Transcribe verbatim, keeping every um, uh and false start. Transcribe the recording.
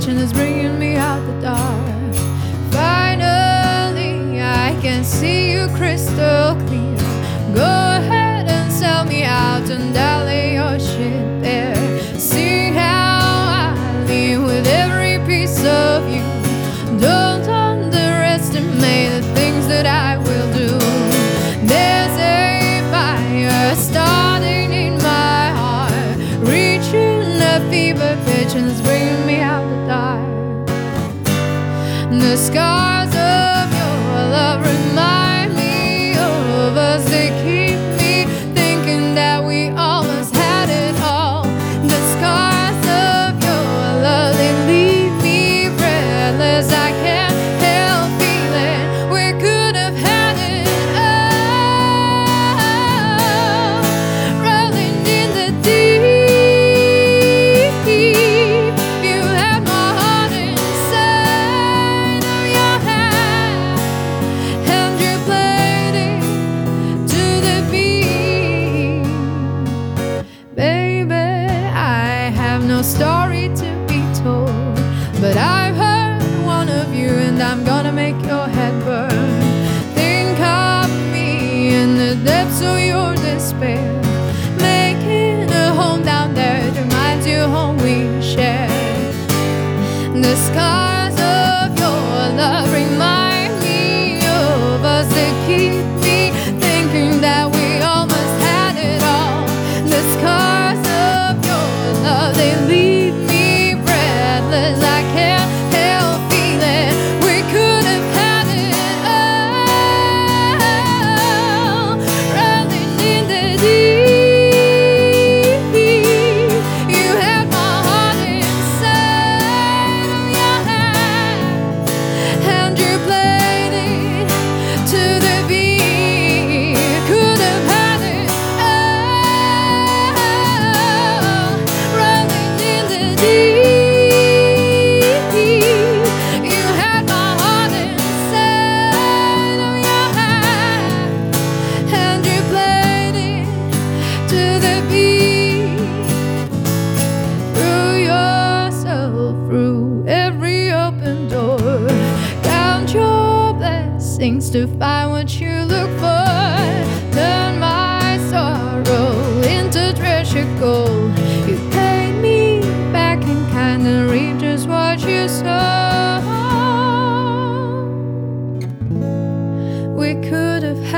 pitching is bringing me out the dark. Finally, I can see you crystal clear. Go ahead and sell me out and I'll lay your shit there. See how I leave with every piece of you. Don't underestimate the things that I will do. There's a fire starting in my heart, reaching a fever pitch and it's bringing me out the dark. The scars of your love remind me of us. They keep me thinking that we almost had it all. The scars of your love, they leave me breathless. I can't help feeling we could have had it all. Rolling in the deep, you had my heart inside of your hand, and you played it to the beat. Baby, I have no story to be told, but I've heard one of you and I'm gonna make your head burn. Think of me in the depths of your despair, making a home down there. It reminds you of home we shared. The scars of your love remind me of us. They keep me thinking that we almost had it all. The scars of your love, they leave me breathless. I can't help feeling we could have had it all. Rolling in the deep, you had my heart inside of your hand, and you played it to the beat. Could have had it all. Rolling in the deep, you had my heart inside of your hand, and you played it to the beat. Through yourself, through every open door, count your blessings to find what you look for. Turn my sorrow into treasure gold. You paid me back in kind and reap just what you sow. We could have had